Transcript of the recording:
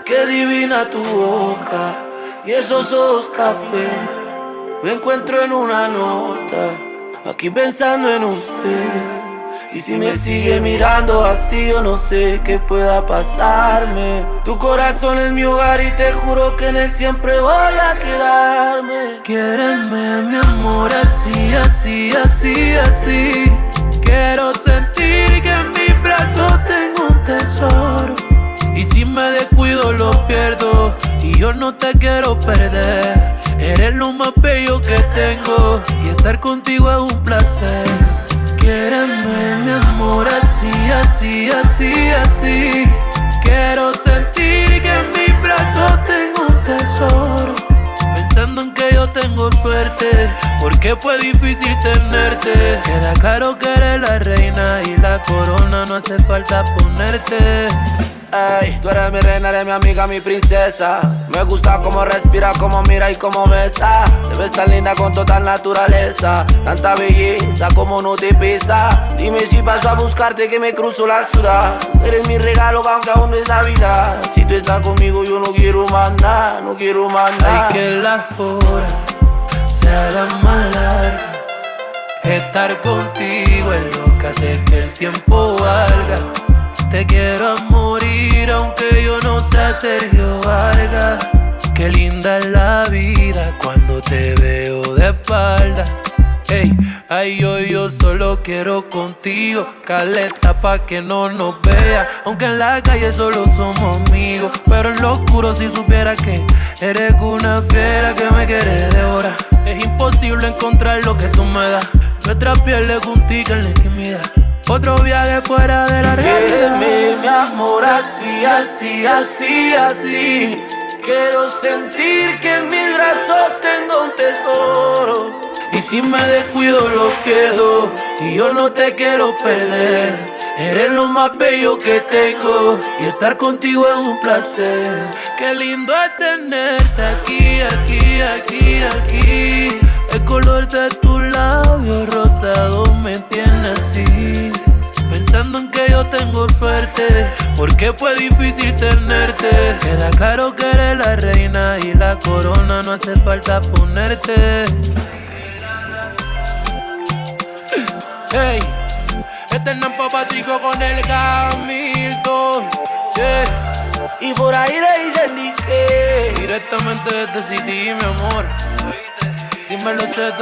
Qué divina tu boca y esos ojos café. Me encuentro en una nota, aquí pensando en usted. Y si me sigue mirando así, yo no sé qué pueda pasarme. Tu corazón es mi hogar y te juro que en él siempre voy a quedarme. Quiéreme, mi amor, así, así, así, así. Quiero sentir que en mis brazos tengo un tesoro. Y si me descuido lo pierdo, y yo no te quiero perder. Eres lo más bello que tengo, y estar contigo es un placer. Quiéreme, mi amor, así, así, así, así. Quiero sentir que en mis brazos tengo un tesoro. Pensando en que yo tengo suerte, porque fue difícil tenerte. Queda claro que eres la reina y la corona no hace falta ponerte. Ey, tú eres mi reina, eres mi amiga, mi princesa. Me gusta cómo respira, cómo mira y cómo besa. Te ves tan linda con total naturaleza, tanta belleza como no te pesa. Dime si paso a buscarte que me cruzo la ciudad. Eres mi regalo aunque aún no es Navidad. Si tú estás conmigo yo no quiero más nada, no quiero más nada. Hay que las horas se hagan más largas. Estar contigo es lo que hace que el tiempo valga. Te quiero a morir aunque yo no sea Sergio Vargas. Qué linda es la vida cuando te veo de espalda. Ey, ay, yo solo quiero contigo. Caleta pa' que no nos vea. Aunque en la calle solo somos amigos, pero en lo oscuro si supiera que eres una fiera que me quiere devorar. Es imposible encontrar lo que tú me das. Nuestra piel es juntica en la intimidad. Otro viaje fuera de la realidad. Quiéreme, mi amor, así, así, así, así. Quiero sentir que en mis brazos tengo un tesoro. Y si me descuido lo pierdo, y yo no te quiero perder. Eres lo más bello que tengo, y estar contigo es un placer. Qué lindo es tenerte aquí, aquí, aquí, aquí. El color de tus labios rosados me tiene así. Pensando en que yo tengo suerte, porque fue difícil tenerte. Queda claro que eres la reina y la corona no hace falta ponerte. Hey, este es Nampa Patrico con el Hamilton, yeah. Y por ahí le dicen que directamente desde City, mi amor. Dímelo, Seto.